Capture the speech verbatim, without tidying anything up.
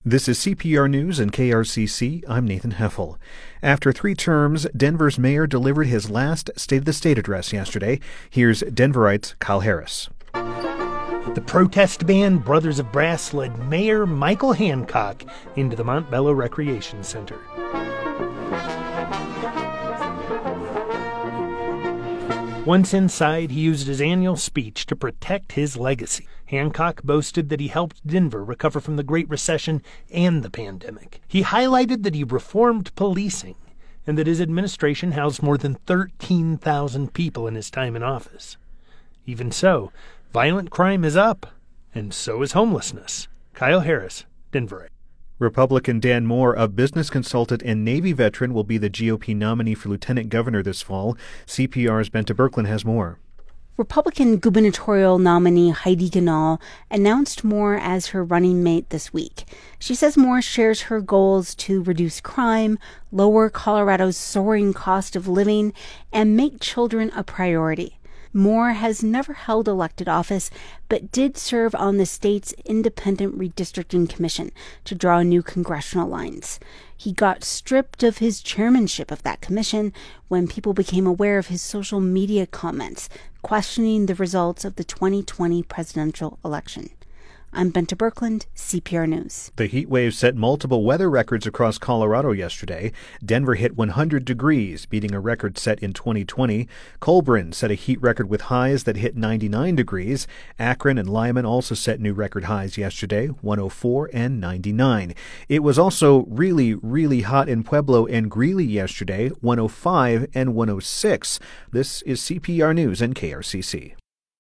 This is C P R News and K R C C. I'm Nathan Heffel. After three terms, Denver's mayor delivered his last State of the State address yesterday. Here's Denverite Kyle Harris. The protest band Brothers of Brass led Mayor Michael Hancock into the Montbello Recreation Center. Once inside, he used his annual speech to protect his legacy. Hancock boasted that he helped Denver recover from the Great Recession and the pandemic. He highlighted that he reformed policing and that his administration housed more than thirteen thousand people in his time in office. Even so, violent crime is up, and so is homelessness. Kyle Harris, Denverite. Republican Dan Moore, a business consultant and Navy veteran, will be the G O P nominee for lieutenant governor this fall. C P R's Bente Birkeland has more. Republican gubernatorial nominee Heidi Ganahl announced Moore as her running mate this week. She says Moore shares her goals to reduce crime, lower Colorado's soaring cost of living, and make children a priority. Moore has never held elected office, but did serve on the state's Independent Redistricting Commission to draw new congressional lines. He got stripped of his chairmanship of that commission when people became aware of his social media comments questioning the results of the twenty twenty presidential election. I'm Bente Birkeland, C P R News. The heat wave set multiple weather records across Colorado yesterday. Denver hit one hundred degrees, beating a record set in twenty twenty. Colburn set a heat record with highs that hit ninety-nine degrees. Akron and Lyman also set new record highs yesterday, one oh four and ninety-nine. It was also really, really hot in Pueblo and Greeley yesterday, one oh five and one oh six. This is C P R News and K R C C.